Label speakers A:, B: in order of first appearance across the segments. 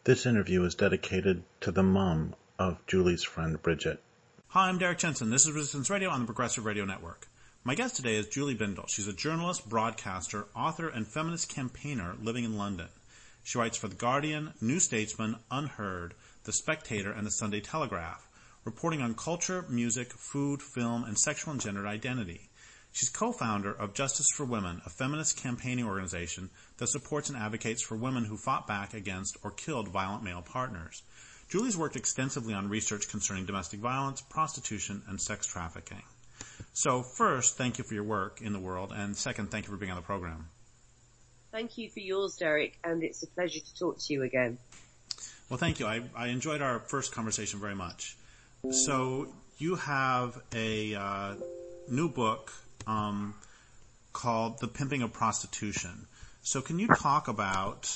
A: This interview is dedicated to the mom of Julie's friend Bridget.
B: Hi, I'm Derek Jensen. This is Resistance Radio on the Progressive Radio Network. My guest today is Julie Bindel. She's a journalist, broadcaster, author, and feminist campaigner living in London. She writes for The Guardian, New Statesman, Unheard, The Spectator, and The Sunday Telegraph, reporting on culture, music, food, film, and sexual and gendered identity. She's co-founder of Justice for Women, a feminist campaigning organization that supports and advocates for women who fought back against or killed violent male partners. Julie's worked extensively on research concerning domestic violence, prostitution, and sex trafficking. So first, thank you for your work in the world, and second, thank you for being on the program.
C: Thank you for yours, Derek, and it's a pleasure to talk to you again.
B: Well, thank you. I enjoyed our first conversation very much. So you have a new book called The Pimping of Prostitution. So can you talk about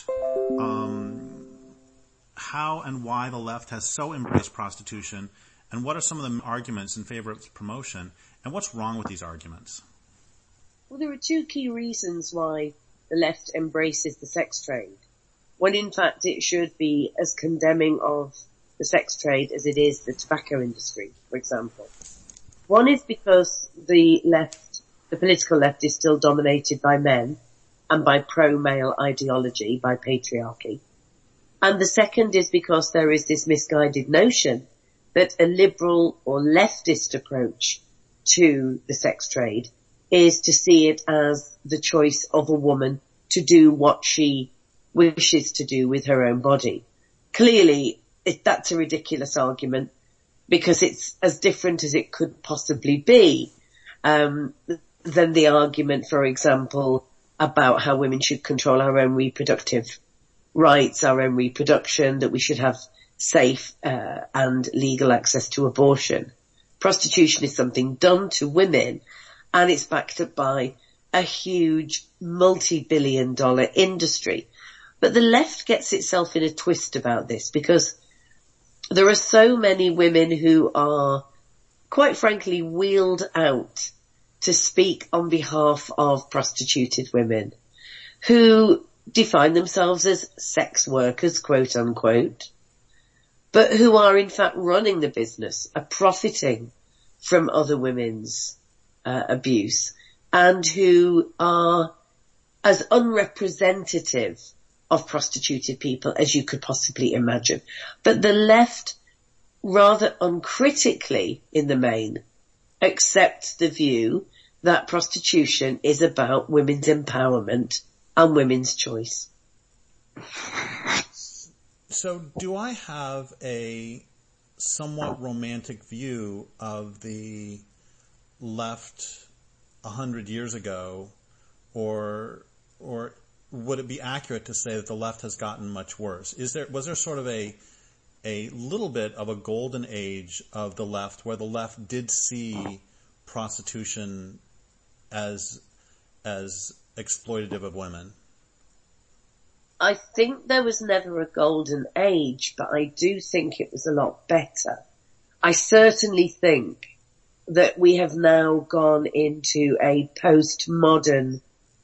B: how and why the left has so embraced prostitution, and what are some of the arguments in favor of its promotion, and what's wrong with these arguments?
C: Well, there are two key reasons why the left embraces the sex trade, when in fact it should be as condemning of the sex trade as it is the tobacco industry, for example. One is because the political left is still dominated by men and by pro-male ideology, by patriarchy. And the second is because there is this misguided notion that a liberal or leftist approach to the sex trade is to see it as the choice of a woman to do what she wishes to do with her own body. Clearly, that's a ridiculous argument because it's as different as it could possibly be than the argument, for example, about how women should control our own reproductive rights, our own reproduction, that we should have safe and legal access to abortion. Prostitution is something done to women, and it's backed up by a huge multi-billion-dollar industry. But the left gets itself in a twist about this because there are so many women who are, quite frankly, wheeled out to speak on behalf of prostituted women who define themselves as sex workers, quote unquote, but who are in fact running the business, are profiting from other women's abuse, and who are as unrepresentative of prostituted people as you could possibly imagine. But the left, rather uncritically in the main, accepts the view that prostitution is about women's empowerment and women's choice.
B: So do I have a somewhat romantic view of the left 100 years ago, or would it be accurate to say that the left has gotten much worse? Was there sort of a little bit of a golden age of the left where the left did see prostitution as exploitative of women?
C: I think there was never a golden age, but I do think it was a lot better. I certainly think that we have now gone into a postmodern,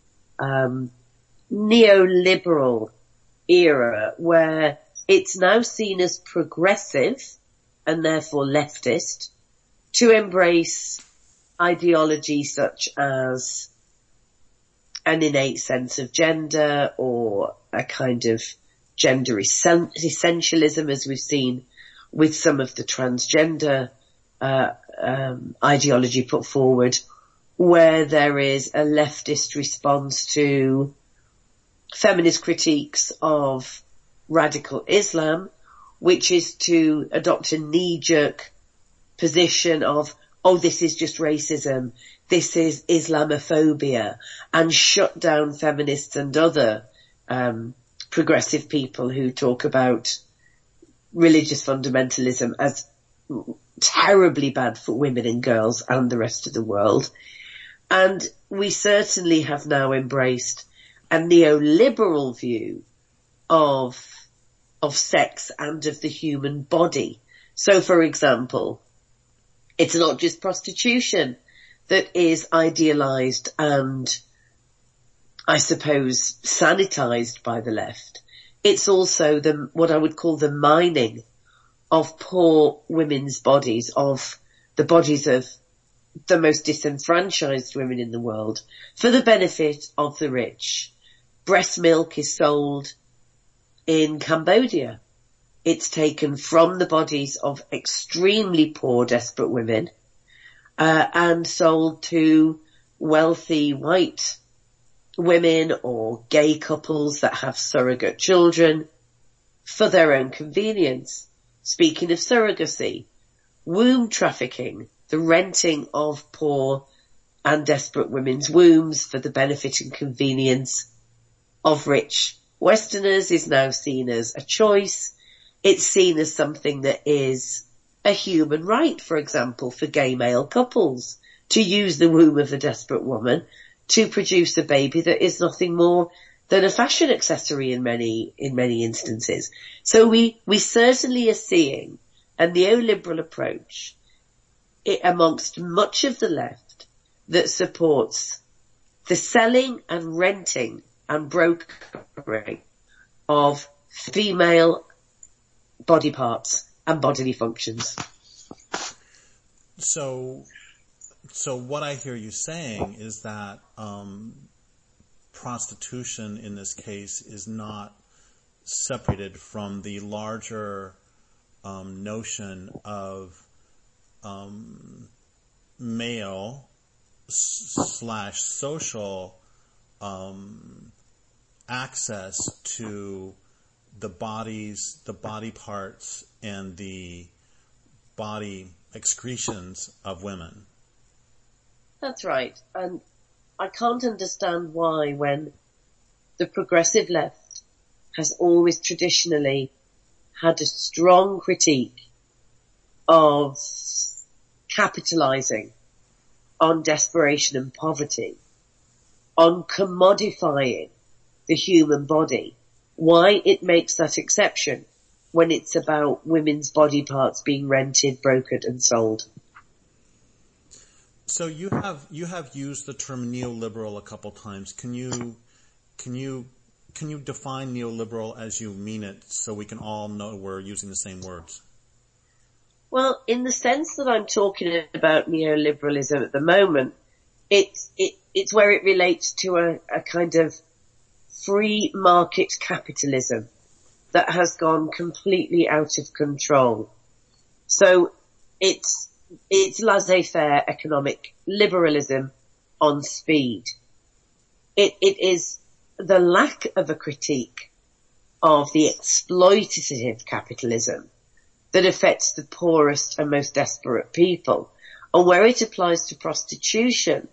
C: neoliberal era where it's now seen as progressive and therefore leftist to embrace ideology such as an innate sense of gender or a kind of gender essentialism, as we've seen with some of the transgender ideology put forward, where there is a leftist response to feminist critiques of radical Islam, which is to adopt a knee-jerk position of, oh, this is just racism, this is Islamophobia, and shut down feminists and other progressive people who talk about religious fundamentalism as terribly bad for women and girls and the rest of the world. And we certainly have now embraced a neoliberal view of sex and of the human body. So, for example, it's not just prostitution that is idealized and, I suppose, sanitized by the left. It's also what I would call the mining of poor women's bodies, of the bodies of the most disenfranchised women in the world, for the benefit of the rich. Breast milk is sold in Cambodia. It's taken from the bodies of extremely poor, desperate women, and sold to wealthy white women or gay couples that have surrogate children for their own convenience. Speaking of surrogacy, womb trafficking, the renting of poor and desperate women's wombs for the benefit and convenience of rich Westerners, is now seen as a choice. It's seen as something that is a human right, for example, for gay male couples to use the womb of a desperate woman to produce a baby that is nothing more than a fashion accessory in many instances. So we certainly are seeing a neoliberal approach amongst much of the left that supports the selling and renting and brokering of female body parts and bodily functions.
B: So what I hear you saying is that prostitution in this case is not separated from the larger notion of male / social access to the bodies, the body parts, and the body excretions of women.
C: That's right. And I can't understand why, when the progressive left has always traditionally had a strong critique of capitalizing on desperation and poverty, on commodifying the human body, why it makes that exception when it's about women's body parts being rented, brokered and sold.
B: So you have used the term neoliberal a couple times. Can you define neoliberal as you mean it, so we can all know we're using the same words?
C: Well, in the sense that I'm talking about neoliberalism at the moment, it's where it relates to a kind of free market capitalism that has gone completely out of control. So it's laissez-faire economic liberalism on speed. It is the lack of a critique of the exploitative capitalism that affects the poorest and most desperate people. And where it applies to prostitution,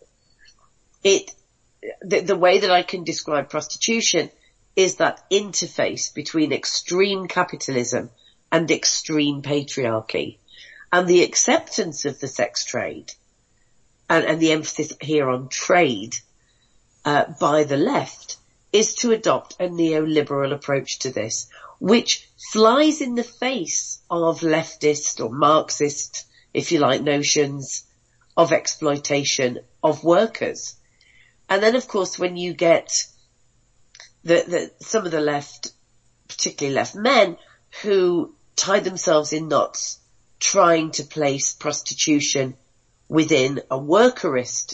C: the way that I can describe prostitution is that interface between extreme capitalism and extreme patriarchy. And the acceptance of the sex trade, and the emphasis here on trade, by the left, is to adopt a neoliberal approach to this, which flies in the face of leftist or Marxist, if you like, notions of exploitation of workers. And then, of course, when you get some of the left, particularly left men, who tie themselves in knots trying to place prostitution within a workerist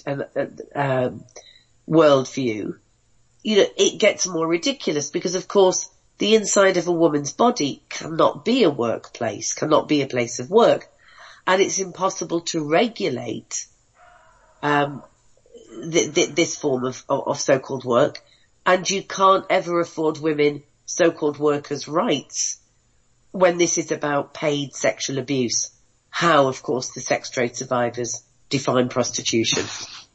C: worldview, it gets more ridiculous, because, of course, the inside of a woman's body cannot be a workplace, cannot be a place of work, and it's impossible to regulate this form of so-called work, and you can't ever afford women so-called workers' rights when this is about paid sexual abuse. How, of course, the sex trade survivors define prostitution.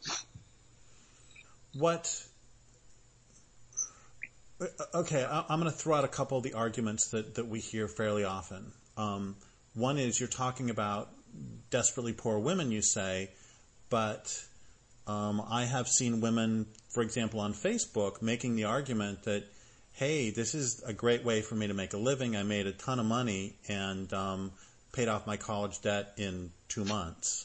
B: Okay, I'm going to throw out a couple of the arguments that we hear fairly often. One is, you're talking about desperately poor women, you say, but I have seen women, for example, on Facebook making the argument that, hey, this is a great way for me to make a living. I made a ton of money and paid off my college debt in 2 months.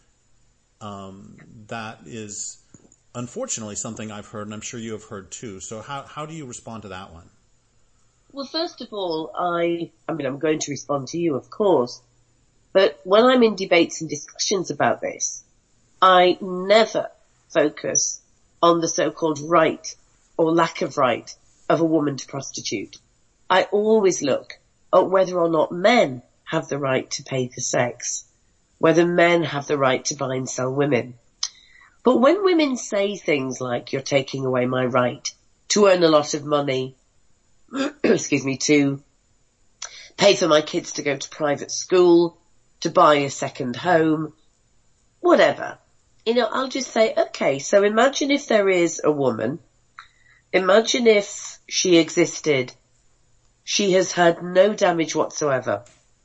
B: That is unfortunately something I've heard, and I'm sure you have heard too. So how do you respond to that one?
C: Well, first of all, I mean, I'm going to respond to you, of course, but when I'm in debates and discussions about this, I never focus on the so-called right or lack of right of a woman to prostitute. I always look at whether or not men have the right to pay for sex, whether men have the right to buy and sell women. But when women say things like, you're taking away my right to earn a lot of money, excuse me, to pay for my kids to go to private school, to buy a second home, whatever. You know, I'll just say, okay, so imagine if there is a woman, imagine if she existed, she has had no damage whatsoever,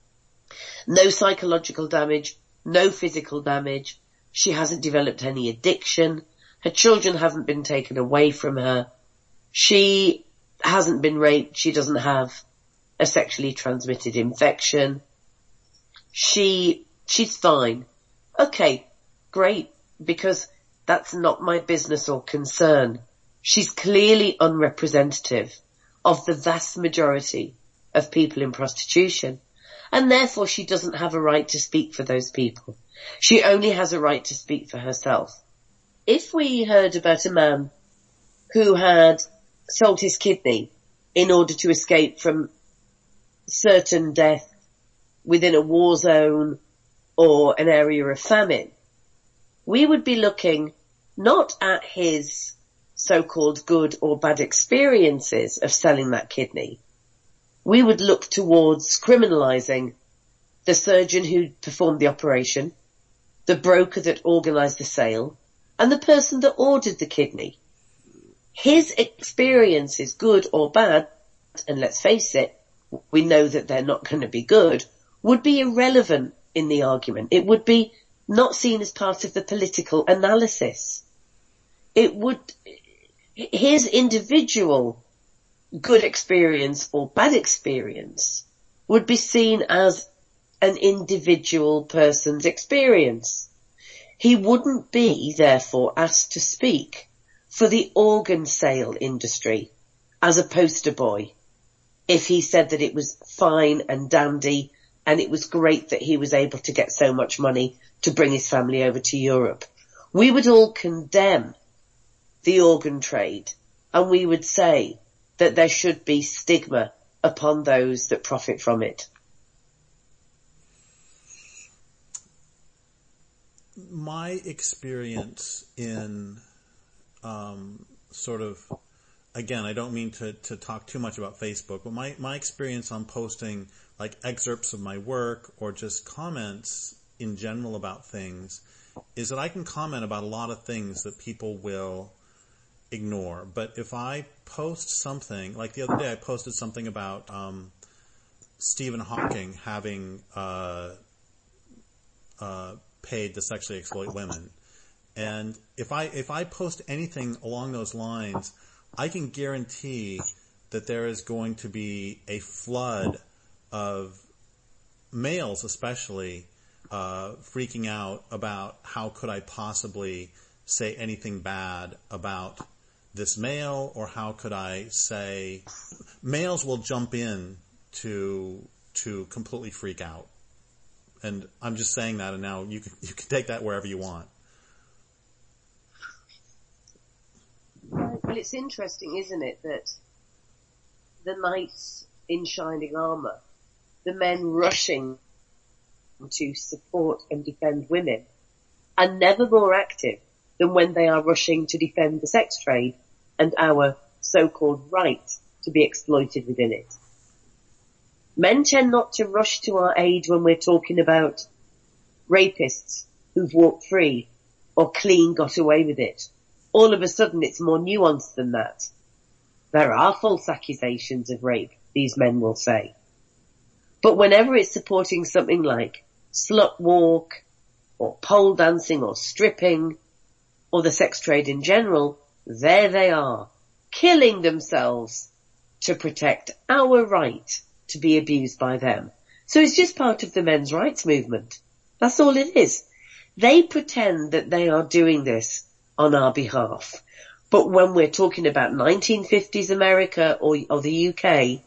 C: no psychological damage, no physical damage, she hasn't developed any addiction, her children haven't been taken away from her, she hasn't been raped, she doesn't have a sexually transmitted infection, she's fine. Okay, great, because that's not my business or concern. She's clearly unrepresentative of the vast majority of people in prostitution, and therefore she doesn't have a right to speak for those people. She only has a right to speak for herself. If we heard about a man who had sold his kidney in order to escape from certain death within a war zone or an area of famine, we would be looking not at his so-called good or bad experiences of selling that kidney. We would look towards criminalising the surgeon who performed the operation, the broker that organised the sale, and the person that ordered the kidney. His experiences, good or bad, and let's face it, we know that they're not going to be good, would be irrelevant in the argument. It would be not seen as part of the political analysis. His individual good experience or bad experience would be seen as an individual person's experience. He wouldn't be, therefore, asked to speak for the organ sale industry as a poster boy if he said that it was fine and dandy and it was great that he was able to get so much money to bring his family over to Europe. We would all condemn the organ trade, and we would say that there should be stigma upon those that profit from it.
B: My experience in sort of, again, I don't mean to talk too much about Facebook, but my experience on posting like excerpts of my work or just comments in general about things is that I can comment about a lot of things that people will ignore. But if I post something, like the other day I posted something about Stephen Hawking having paid to sexually exploit women. And if I post anything along those lines, I can guarantee that there is going to be a flood of males especially freaking out about how could I possibly say anything bad about this male, or how could I say, males will jump in to completely freak out. And I'm just saying that, and now you can take that wherever you want.
C: Well, it's interesting, isn't it, that the knights in shining armour, the men rushing to support and defend women, are never more active than when they are rushing to defend the sex trade and our so-called right to be exploited within it. Men tend not to rush to our aid when we're talking about rapists who've walked free or clean got away with it. All of a sudden it's more nuanced than that. There are false accusations of rape, these men will say. But whenever it's supporting something like slut walk or pole dancing or stripping or the sex trade in general, there they are, killing themselves to protect our right to be abused by them. So it's just part of the men's rights movement. That's all it is. They pretend that they are doing this on our behalf. But when we're talking about 1950s America or the UK,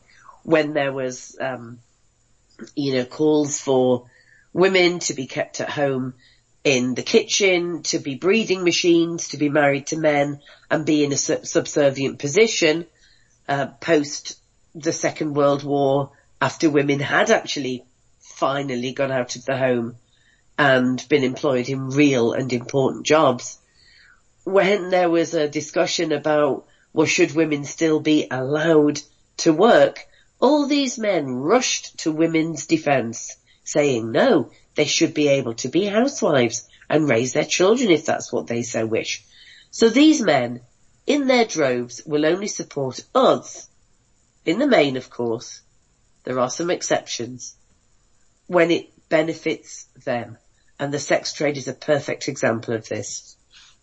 C: when there was, calls for women to be kept at home in the kitchen, to be breeding machines, to be married to men and be in a subservient position, post the Second World War, after women had actually finally got out of the home and been employed in real and important jobs. When there was a discussion about, well, should women still be allowed to work, all these men rushed to women's defence, saying no, they should be able to be housewives and raise their children if that's what they so wish. So these men, in their droves, will only support us. In the main, of course, there are some exceptions, when it benefits them. And the sex trade is a perfect example of this.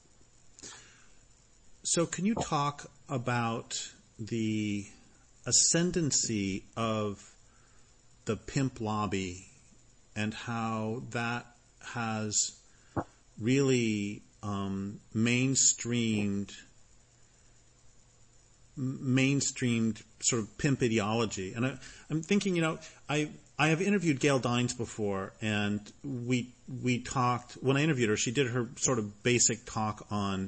B: So can you talk about the ascendancy of the pimp lobby and how that has really mainstreamed sort of pimp ideology? And I'm thinking, I have interviewed Gail Dines before, and we talked, when I interviewed her, she did her sort of basic talk on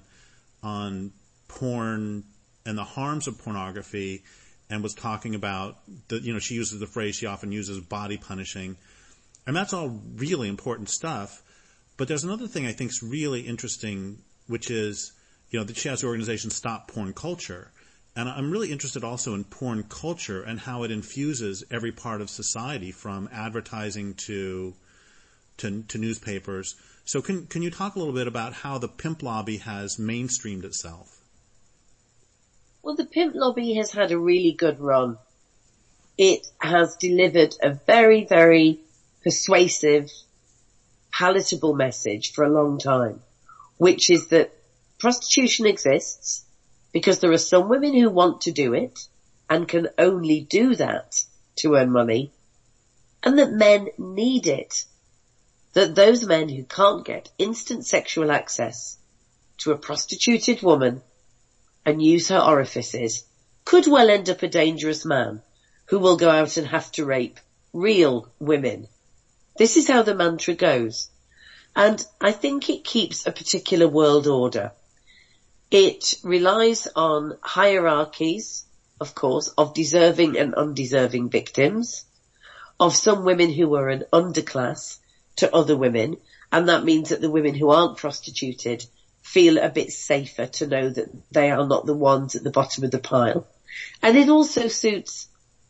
B: porn and the harms of pornography, and was talking about she uses the phrase she often uses, body punishing. And that's all really important stuff. But there's another thing I think is really interesting, which is, that she has the organization Stop Porn Culture. And I'm really interested also in porn culture and how it infuses every part of society, from advertising to newspapers. So can you talk a little bit about how the pimp lobby has mainstreamed itself?
C: Well, the pimp lobby has had a really good run. It has delivered a very, very persuasive, palatable message for a long time, which is that prostitution exists because there are some women who want to do it and can only do that to earn money, and that men need it. That those men who can't get instant sexual access to a prostituted woman and use her orifices could well end up a dangerous man who will go out and have to rape real women. This is how the mantra goes. And I think it keeps a particular world order. It relies on hierarchies, of course, of deserving and undeserving victims, of some women who are an underclass to other women, and that means that the women who aren't prostituted feel a bit safer to know that they are not the ones at the bottom of the pile. And it also suits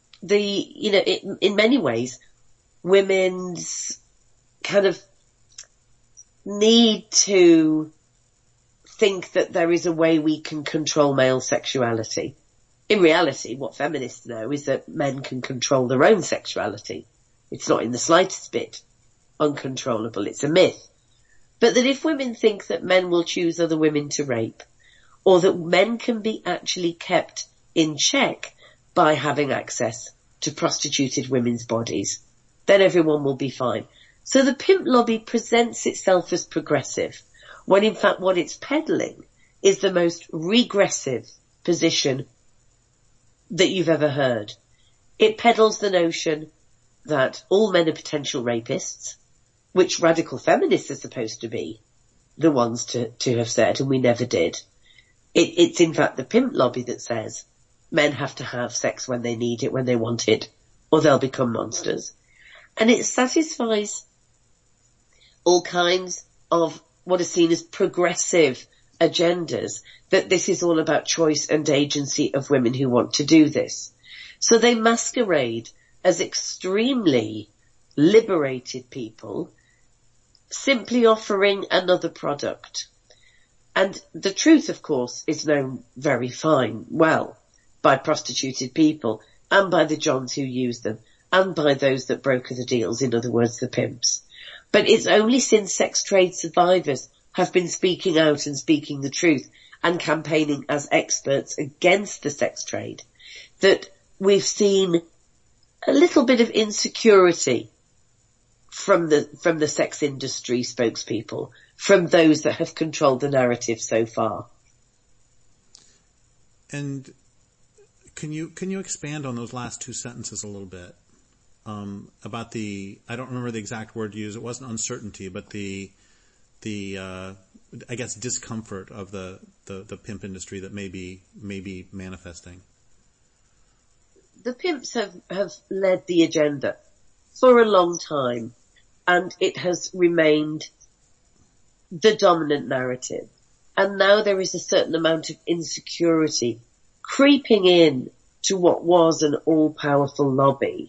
C: in many ways, women's kind of need to think that there is a way we can control male sexuality. In reality, what feminists know is that men can control their own sexuality. It's not in the slightest bit uncontrollable. It's a myth. But that if women think that men will choose other women to rape, or that men can be actually kept in check by having access to prostituted women's bodies, then everyone will be fine. So the pimp lobby presents itself as progressive, when in fact what it's peddling is the most regressive position that you've ever heard. It peddles the notion that all men are potential rapists, which radical feminists are supposed to be the ones to have said, and we never did. It's in fact the pimp lobby that says men have to have sex when they need it, when they want it, or they'll become monsters. And it satisfies all kinds of what are seen as progressive agendas, that this is all about choice and agency of women who want to do this. So they masquerade as extremely liberated people, simply offering another product. And the truth, of course, is known very well by prostituted people and by the Johns who use them and by those that broker the deals, in other words, the pimps. But it's only since sex trade survivors have been speaking out and speaking the truth and campaigning as experts against the sex trade that we've seen a little bit of insecurity from the sex industry spokespeople, from those that have controlled the narrative so far.
B: And Can you expand on those last two sentences a little bit? About I don't remember the exact word used. It wasn't uncertainty, but the I guess discomfort of the pimp industry that may be manifesting.
C: The pimps have led the agenda for a long time, and it has remained the dominant narrative. And now there is a certain amount of insecurity creeping in to what was an all-powerful lobby.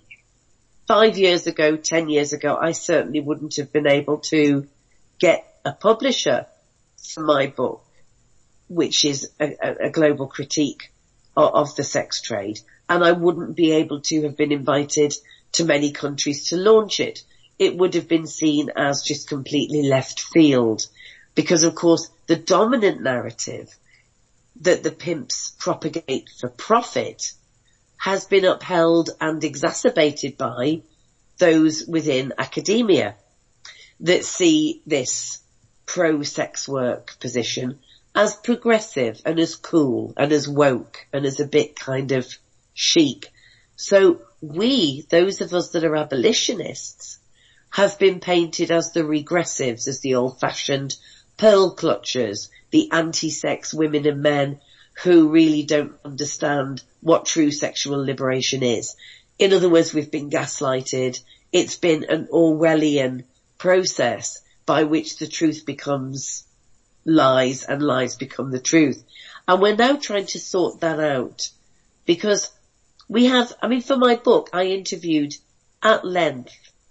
C: 5 years ago, 10 years ago, I certainly wouldn't have been able to get a publisher for my book, which is a global critique of the sex trade. And I wouldn't be able to have been invited to many countries to launch it. It would have been seen as just completely left field, because of course the dominant narrative that the pimps propagate for profit has been upheld and exacerbated by those within academia that see this pro-sex work position as progressive and as cool and as woke and as a bit kind of chic. So we, those of us that are abolitionists, have been painted as the regressives, as the old-fashioned pearl clutchers, the anti-sex women and men who really don't understand what true sexual liberation is. In other words, we've been gaslighted. It's been an Orwellian process by which the truth becomes lies and lies become the truth. And we're now trying to sort that out, because we have, for my book, I interviewed at length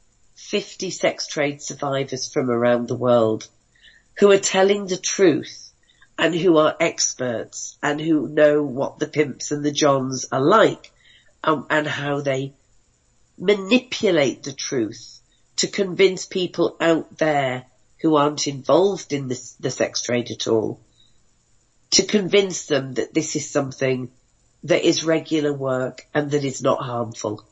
C: 50 sex trade survivors from around the world who are telling the truth and who are experts and who know what the pimps and the johns are like, and how they manipulate the truth to convince people out there who aren't involved in the sex trade at all, to convince them that this is something that is regular work and that is not harmful.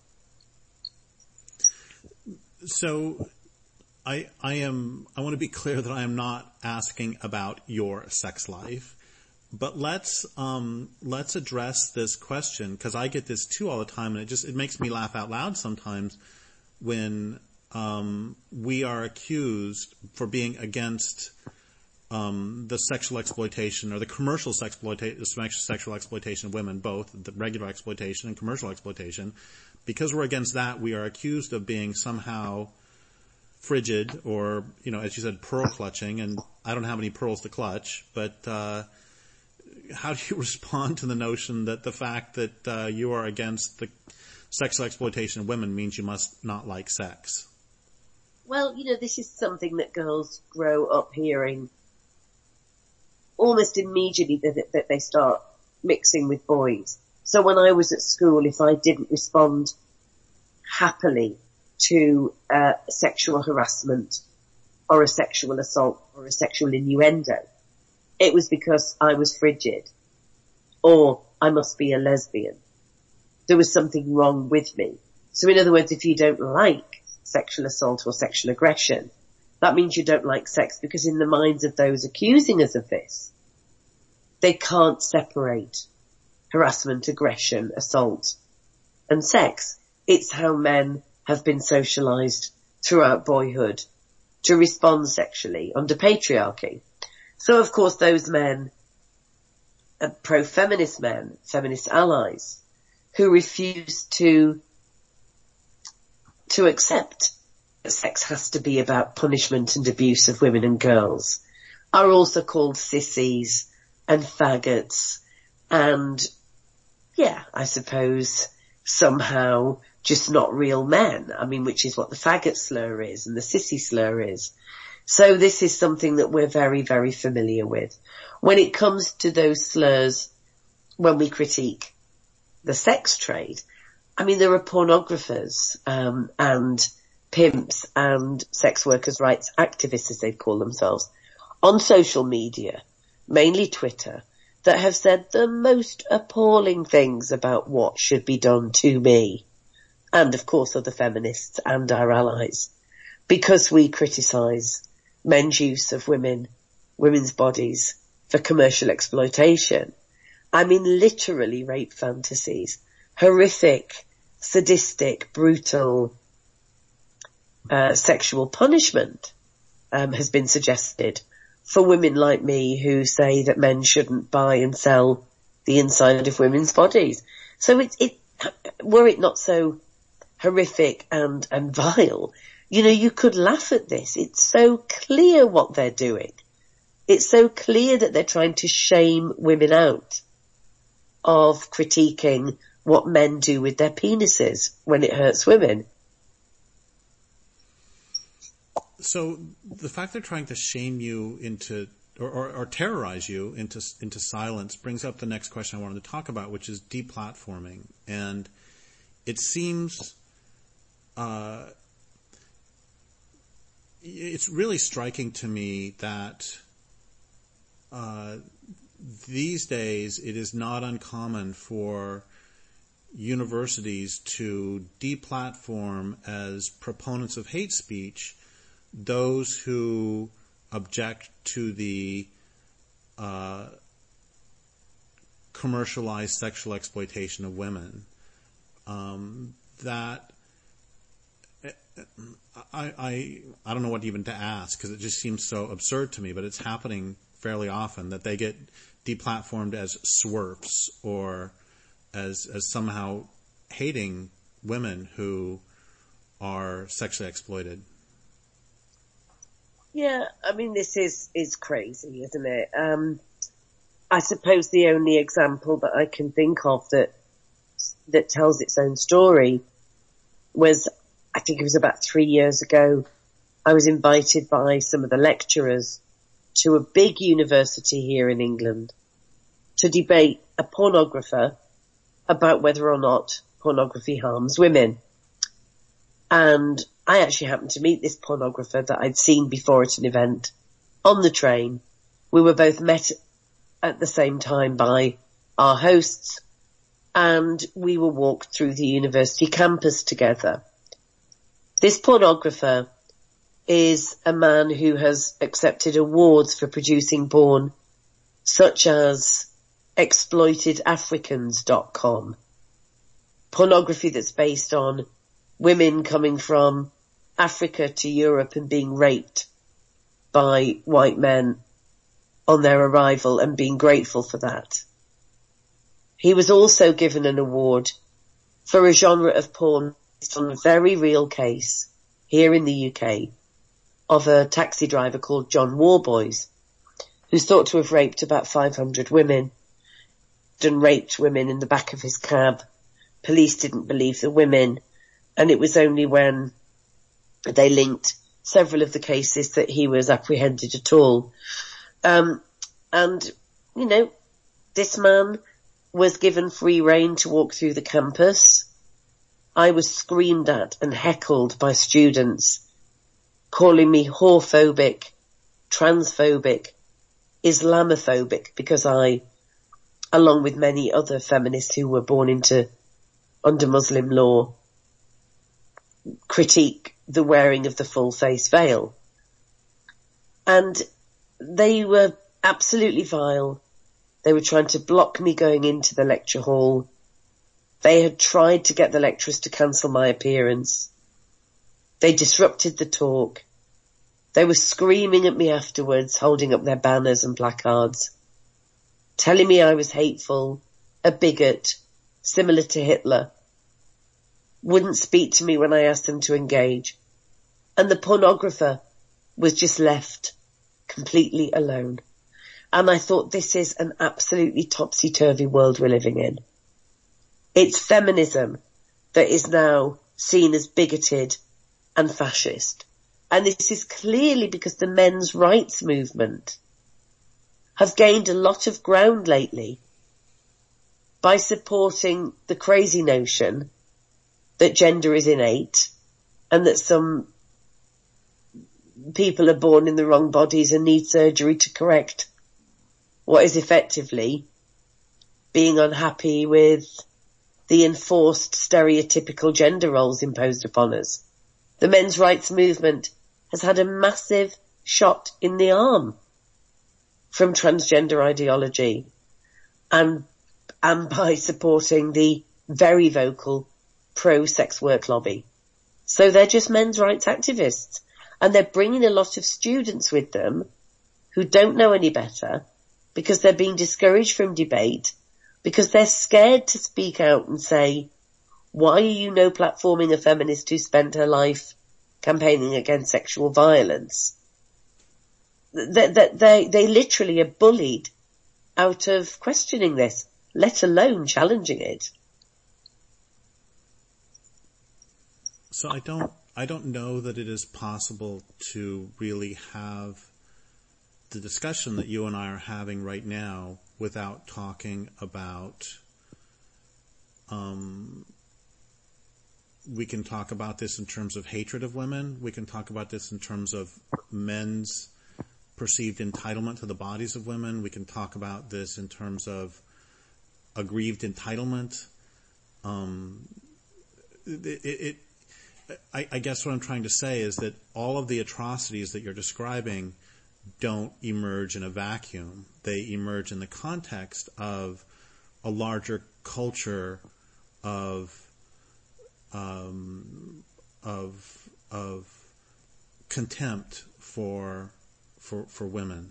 B: So I want to be clear that I am not asking about your sex life, but let's address this question, because I get this too all the time, and it makes me laugh out loud sometimes when we are accused for being against the sexual exploitation or the commercial sexual exploitation of women, both the regular exploitation and commercial exploitation. Because we're against that, we are accused of being somehow frigid or, as you said, pearl clutching, and I don't have any pearls to clutch, but how do you respond to the notion that the fact that you are against the sexual exploitation of women means you must not like sex?
C: Well, this is something that girls grow up hearing almost immediately that they start mixing with boys. So when I was at school, if I didn't respond happily to sexual harassment or a sexual assault or a sexual innuendo, it was because I was frigid, or I must be a lesbian. There was something wrong with me. So in other words, if you don't like sexual assault or sexual aggression, that means you don't like sex, because in the minds of those accusing us of this, they can't separate harassment, aggression, assault and sex. It's how men have been socialized throughout boyhood to respond sexually under patriarchy. So of course those men, pro-feminist men, feminist allies, who refuse to accept that sex has to be about punishment and abuse of women and girls, are also called sissies and faggots and, I suppose somehow just not real men. Which is what the faggot slur is and the sissy slur is. So this is something that we're very, very familiar with. When it comes to those slurs, when we critique the sex trade, there are pornographers, and pimps and sex workers' rights activists, as they call themselves, on social media, mainly Twitter, that have said the most appalling things about what should be done to me, and of course other feminists and our allies, because we criticise men's use of women's bodies for commercial exploitation. I mean literally rape fantasies, horrific, sadistic, brutal, sexual punishment, has been suggested for women like me who say that men shouldn't buy and sell the inside of women's bodies. So were it not so horrific and vile, you could laugh at this. It's so clear what they're doing. It's so clear that they're trying to shame women out of critiquing what men do with their penises when it hurts women.
B: So the fact they're trying to shame you into, or terrorize you into silence brings up the next question I wanted to talk about, which is deplatforming. And it seems, it's really striking to me that, these days it is not uncommon for universities to deplatform as proponents of hate speech those who object to the commercialized sexual exploitation of women. That I don't know what even to ask, because it just seems so absurd to me, but it's happening fairly often that they get deplatformed as SWERFs or as somehow hating women who are sexually exploited.
C: Yeah, I mean, this is crazy, isn't it? I suppose the only example that I can think of that tells its own story was, I think it was about 3 years ago, I was invited by some of the lecturers to a big university here in England to debate a pornographer about whether or not pornography harms women. And I actually happened to meet this pornographer that I'd seen before at an event on the train. We were both met at the same time by our hosts, and we were walked through the university campus together. This pornographer is a man who has accepted awards for producing porn, such as exploitedafricans.com, pornography that's based on women coming from Africa to Europe and being raped by white men on their arrival and being grateful for that. He was also given an award for a genre of porn based on a very real case here in the UK of a taxi driver called John Warboys, who's thought to have raped about 500 women and raped women in the back of his cab. Police didn't believe the women, and it was only when they linked several of the cases that he was apprehended at all. This man was given free rein to walk through the campus. I was screamed at and heckled by students, calling me whorephobic, transphobic, Islamophobic, because I, along with many other feminists who were born under Muslim law, critique the wearing of the full face veil. And they were absolutely vile. They were trying to block me going into the lecture hall. They had tried to get the lecturers to cancel my appearance. They disrupted the talk. They were screaming at me afterwards, holding up their banners and placards, telling me I was hateful, a bigot, similar to Hitler. Wouldn't speak to me when I asked them to engage. And the pornographer was just left completely alone. And I thought, this is an absolutely topsy-turvy world we're living in. It's feminism that is now seen as bigoted and fascist. And this is clearly because the men's rights movement have gained a lot of ground lately by supporting the crazy notion that gender is innate and that some people are born in the wrong bodies and need surgery to correct what is effectively being unhappy with the enforced stereotypical gender roles imposed upon us. The men's rights movement has had a massive shot in the arm from transgender ideology. And and by supporting the very vocal pro-sex work lobby. So they're just men's rights activists, and they're bringing a lot of students with them who don't know any better because they're being discouraged from debate, because they're scared to speak out and say, why are you no platforming a feminist who spent her life campaigning against sexual violence? They literally are bullied out of questioning this, let alone challenging it.
B: So I don't know that it is possible to really have the discussion that you and I are having right now without talking about, we can talk about this in terms of hatred of women. We can talk about this in terms of men's perceived entitlement to the bodies of women. We can talk about this in terms of aggrieved entitlement. I guess what I'm trying to say is that all of the atrocities that you're describing don't emerge in a vacuum. They emerge in the context of a larger culture of contempt for women.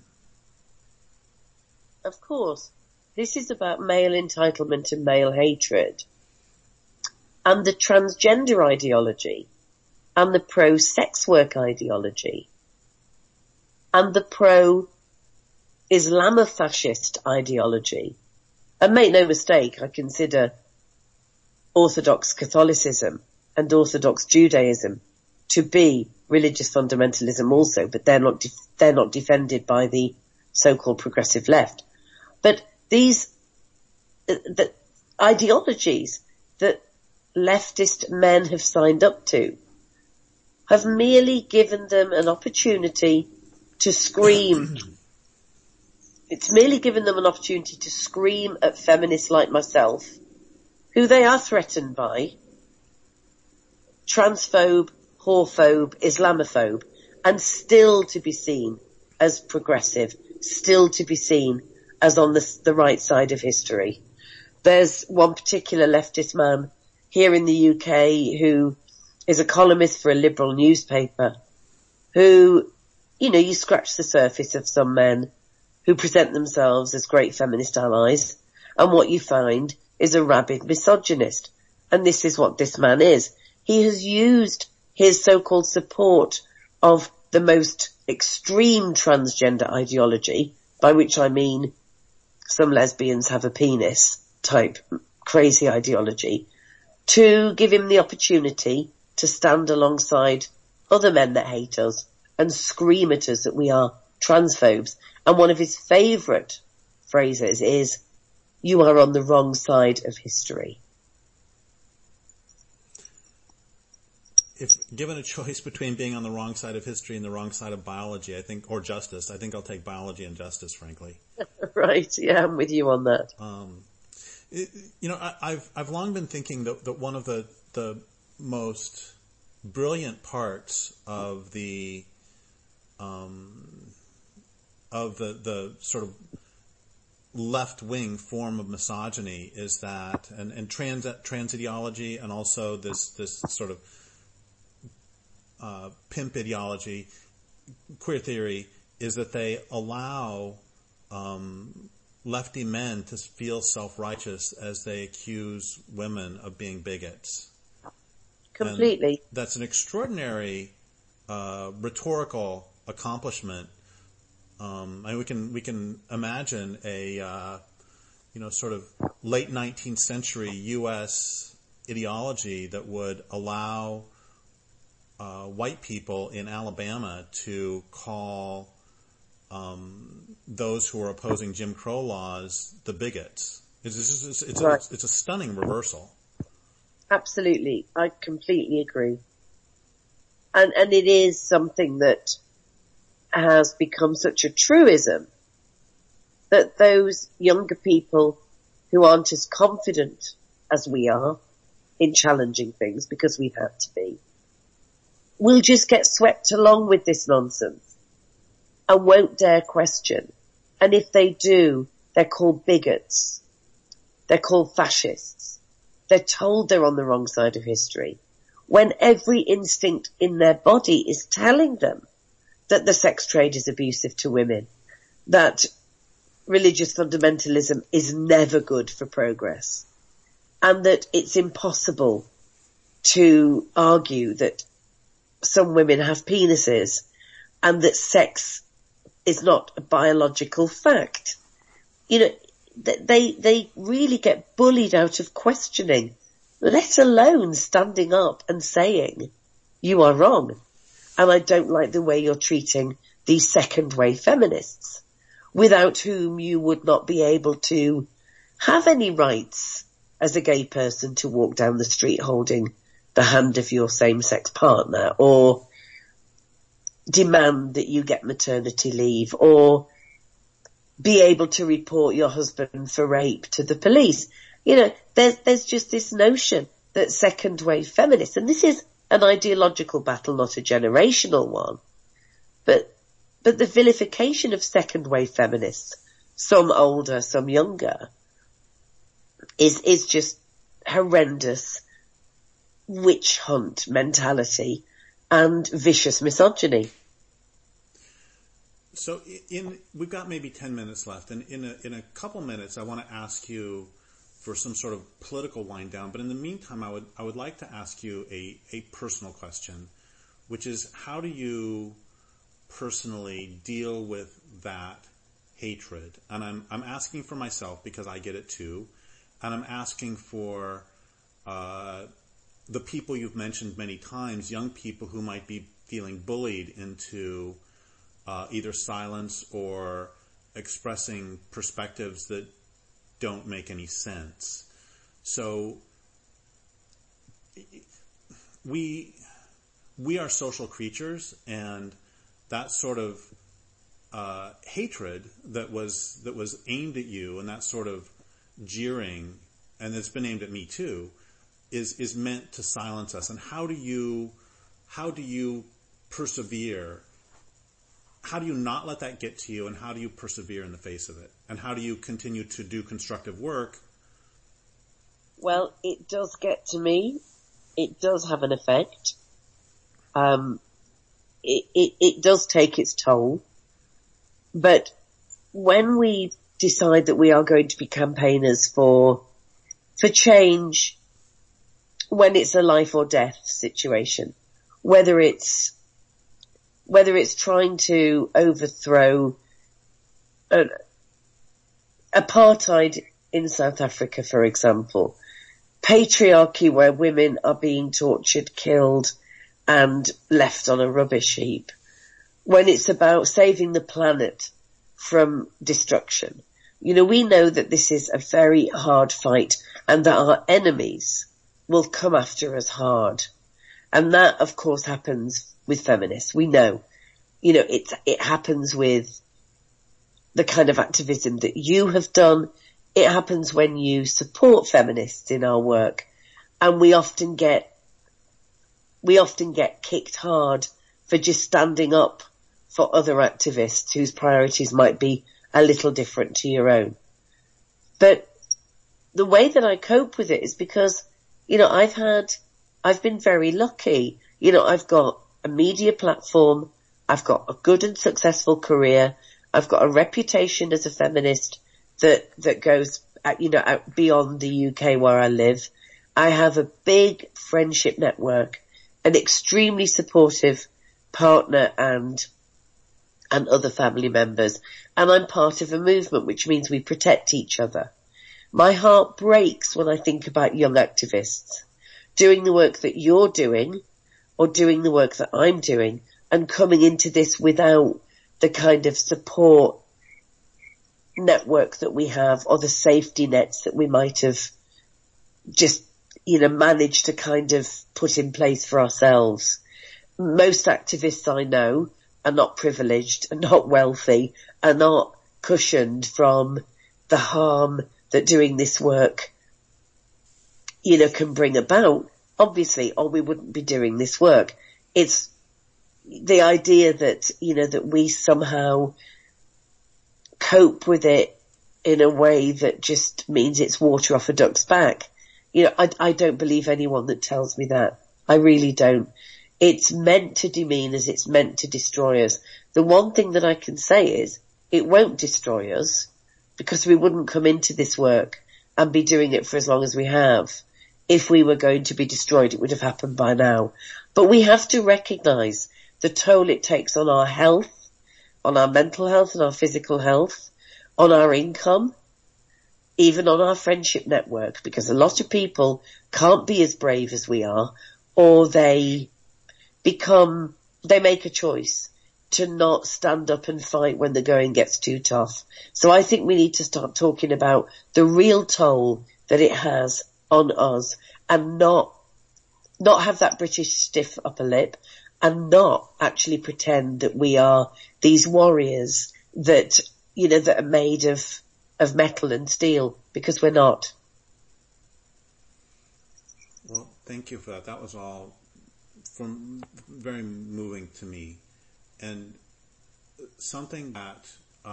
C: Of course. This is about male entitlement and male hatred. And the transgender ideology, and the pro-sex work ideology, and the pro-Islamofascist ideology. And make no mistake, I consider Orthodox Catholicism and Orthodox Judaism to be religious fundamentalism also, but they're not defended by the so-called progressive left. But these the ideologies that leftist men have signed up to have merely given them an opportunity to scream. It's merely given them an opportunity to scream at feminists like myself, who they are threatened by, transphobe, whorephobe, Islamophobe, and still to be seen as progressive, still to be seen as on the right side of history. There's one particular leftist man here in the UK who is a columnist for a liberal newspaper who, you scratch the surface of some men who present themselves as great feminist allies, and what you find is a rabid misogynist. And this is what this man is. He has used his so-called support of the most extreme transgender ideology, by which I mean some lesbians have a penis type crazy ideology, to give him the opportunity to stand alongside other men that hate us and scream at us that we are transphobes. And one of his favourite phrases is, "You are on the wrong side of history."
B: If given a choice between being on the wrong side of history and the wrong side of biology, or justice, I think I'll take biology and justice, frankly.
C: Right, yeah, I'm with you on that.
B: I've long been thinking that one of the most brilliant parts of the sort of left-wing form of misogyny is that, and trans ideology, and also this sort of pimp ideology, queer theory, is that they allow lefty men to feel self-righteous as they accuse women of being bigots.
C: Completely.
B: And that's an extraordinary rhetorical accomplishment. And we can imagine a sort of late 19th century U.S. ideology that would allow white people in Alabama to call those who are opposing Jim Crow laws the bigots. It's a stunning reversal.
C: Absolutely. I completely agree. And it is something that has become such a truism that those younger people who aren't as confident as we are in challenging things, because we've had to be, will just get swept along with this nonsense and won't dare question. And if they do, they're called bigots. they're called fascists. They're told they're on the wrong side of history, when every instinct in their body is telling them that the sex trade is abusive to women, that religious fundamentalism is never good for progress, and that it's impossible to argue that some women have penises and that sex is not a biological fact. You know, they really get bullied out of questioning, let alone standing up and saying, you are wrong, and I don't like the way you're treating these second wave feminists, without whom you would not be able to have any rights as a gay person to walk down the street holding the hand of your same-sex partner, or demand that you get maternity leave, or be able to report your husband for rape to the police. You know, there's just this notion that second wave feminists, and this is an ideological battle, not a generational one, but the vilification of second wave feminists, some older, some younger, is just horrendous witch hunt mentality and vicious misogyny.
B: So we've got maybe 10 minutes left, and in a couple minutes I want to ask you for some sort of political wind down, but in the meantime I would like to ask you a personal question, which is, how do you personally deal with that hatred? And I'm asking for myself because I get it too, and I'm asking for the people you've mentioned many times, young people who might be feeling bullied into either silence or expressing perspectives that don't make any sense. So we are social creatures, and that sort of hatred that was aimed at you, and that sort of jeering, and it's been aimed at me too, is meant to silence us. And how do you persevere? How do you not let that get to you, and how do you persevere in the face of it? And how do you continue to do constructive work?
C: Well, it does get to me. It does have an effect. It does take its toll. But when we decide that we are going to be campaigners for change, when it's a life or death situation, whether it's trying to overthrow apartheid in South Africa, for example, patriarchy where women are being tortured, killed, and left on a rubbish heap, when it's about saving the planet from destruction. You know, we know that this is a very hard fight, and that our enemies will come after us hard. And that, of course, happens with feminists. We know. You know, it happens with the kind of activism that you have done. It happens when you support feminists in our work. And we often get kicked hard for just standing up for other activists whose priorities might be a little different to your own. But the way that I cope with it is because, you know, I've been very lucky. You know, I've got a media platform. I've got a good and successful career. I've got a reputation as a feminist that goes, you know, out beyond the UK where I live. I have a big friendship network, an extremely supportive partner and other family members. And I'm part of a movement, which means we protect each other. My heart breaks when I think about young activists doing the work that you're doing, or doing the work that I'm doing, and coming into this without the kind of support network that we have, or the safety nets that we might have just, you know, managed to kind of put in place for ourselves. Most activists I know are not privileged, are not wealthy, are not cushioned from the harm that doing this work, you know, can bring about, obviously, or we wouldn't be doing this work. It's the idea that, you know, that we somehow cope with it in a way that just means it's water off a duck's back. You know, I don't believe anyone that tells me that. I really don't. It's meant to demean us. It's meant to destroy us. The one thing that I can say is it won't destroy us, because we wouldn't come into this work and be doing it for as long as we have. If we were going to be destroyed, it would have happened by now. But we have to recognise the toll it takes on our health, on our mental health and our physical health, on our income, even on our friendship network, because a lot of people can't be as brave as we are, or they make a choice to not stand up and fight when the going gets too tough. So I think we need to start talking about the real toll that it has on us, and not have that British stiff upper lip, and not actually pretend that we are these warriors that, you know, that are made of metal and steel, because we're not.
B: Well, thank you for that. That was all very moving to me. And something that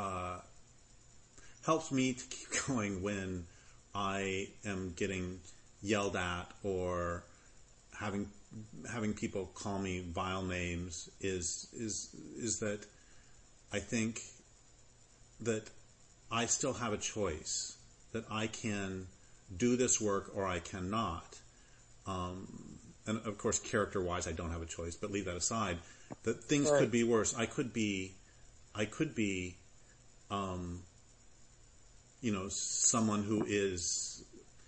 B: helps me to keep going when I am getting yelled at or having people call me vile names is that I think that I still have a choice, that I can do this work or I cannot. And of course, character-wise, I don't have a choice, but leave that aside. That things could be worse. I could be, you know, someone who is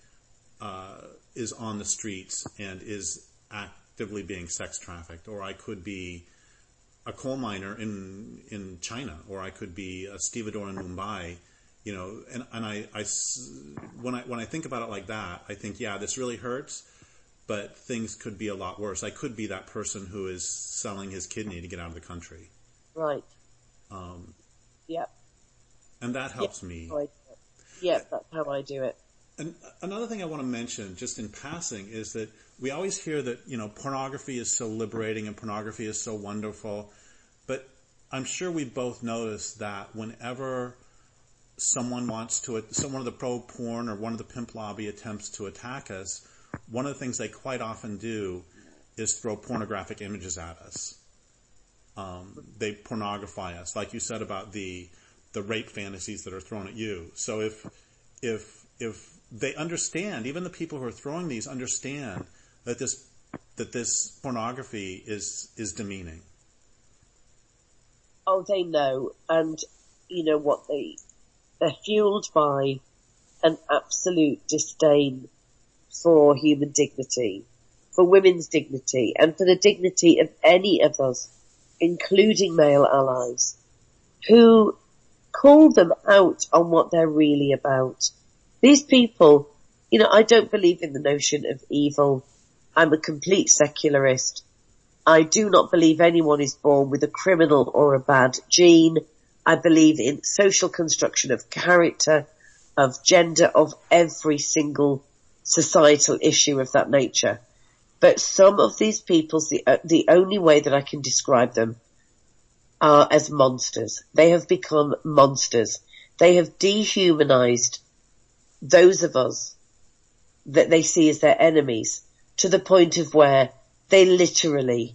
B: on the streets and is actively being sex trafficked, or I could be a coal miner in China, or I could be a stevedore in Mumbai, you know. And I when I think about it like that, I think, yeah, this really hurts, but things could be a lot worse. I could be that person who is selling his kidney to get out of the country.
C: Right. Yep.
B: And that helps me.
C: Yeah, that's how I do it.
B: And another thing I want to mention, just in passing, is that we always hear that, you know, pornography is so liberating and pornography is so wonderful. But I'm sure we both notice that whenever someone of the pro-porn or one of the pimp lobby attempts to attack us, one of the things they quite often do is throw pornographic images at us. They pornography us, like you said about the rape fantasies that are thrown at you. So if they understand, even the people who are throwing these understand that this pornography is demeaning.
C: Oh, they know, and you know what, they're fueled by an absolute disdain for human dignity, for women's dignity, and for the dignity of any of us, including male allies, who call them out on what they're really about. These people, you know, I don't believe in the notion of evil. I'm a complete secularist. I do not believe anyone is born with a criminal or a bad gene. I believe in social construction of character, of gender, of every single societal issue of that nature. But some of these people, the only way that I can describe them are as monsters. They have become monsters. They have dehumanized those of us that they see as their enemies, to the point of where they literally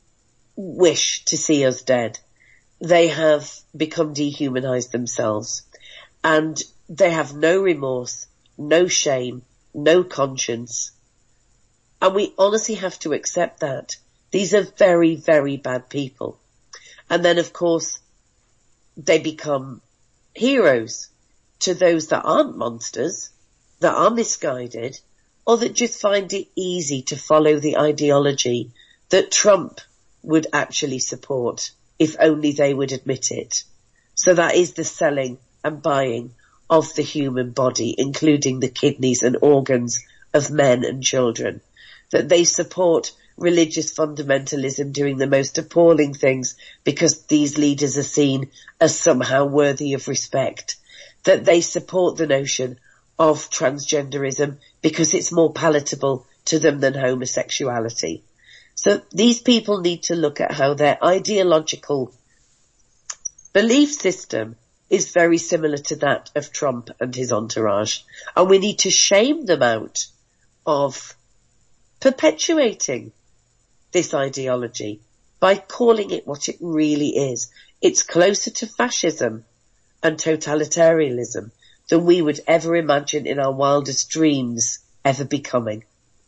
C: wish to see us dead. They have become dehumanized themselves, and they have no remorse, no shame, no conscience. And we honestly have to accept that. These are very, very bad people. And then, of course, they become heroes to those that aren't monsters, that are misguided, or that just find it easy to follow the ideology that Trump would actually support, if only they would admit it. So that is the selling and buying of the human body, including the kidneys and organs of men and children. That they support religious fundamentalism doing the most appalling things because these leaders are seen as somehow worthy of respect. That they support the notion of transgenderism because it's more palatable to them than homosexuality. So these people need to look at how their ideological belief system is very similar to that of Trump and his entourage. And we need to shame them out of perpetuating this ideology by calling it what it really is. It's closer to fascism and totalitarianism than we would ever imagine in our wildest dreams ever becoming.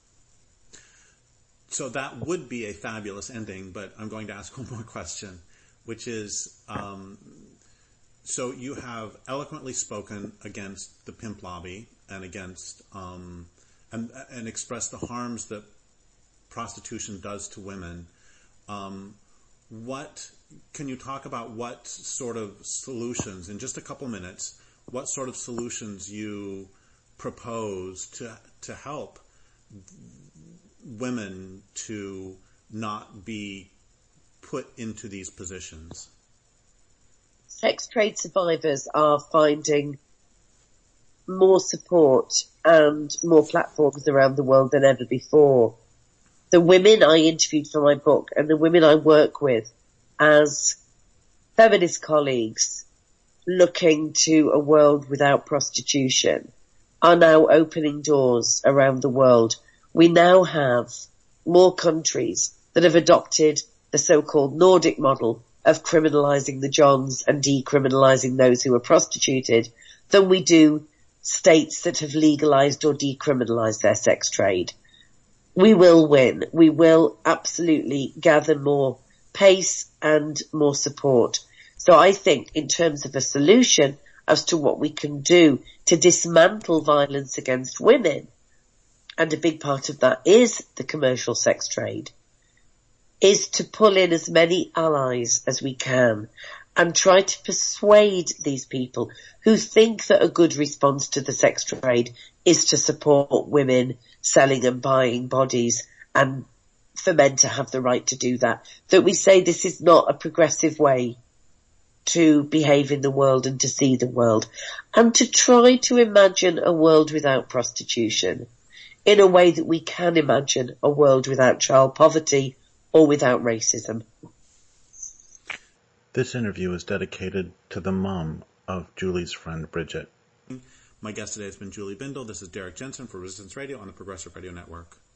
B: So that would be a fabulous ending, but I'm going to ask one more question, which is, so you have eloquently spoken against the pimp lobby and against, and expressed the harms that prostitution does to women. Can you talk about what sort of solutions, in just a couple minutes, what sort of solutions you propose to help women to not be put into these positions?
C: Sex trade survivors are finding more support and more platforms around the world than ever before. The women I interviewed for my book and the women I work with as feminist colleagues looking to a world without prostitution are now opening doors around the world. We now have more countries that have adopted the so-called Nordic model of criminalising the Johns and decriminalising those who are prostituted than we do states that have legalised or decriminalised their sex trade. We will win. We will absolutely gather more pace and more support. So I think in terms of a solution as to what we can do to dismantle violence against women, and a big part of that is the commercial sex trade, is to pull in as many allies as we can and try to persuade these people who think that a good response to the sex trade is to support women selling and buying bodies and for men to have the right to do that, that we say this is not a progressive way to behave in the world and to see the world, and to try to imagine a world without prostitution in a way that we can imagine a world without child poverty or without racism.
A: This interview is dedicated to the mom of Julie's friend Bridget.
B: My guest today has been Julie Bindel. This is Derek Jensen for Resistance Radio on the Progressive Radio Network.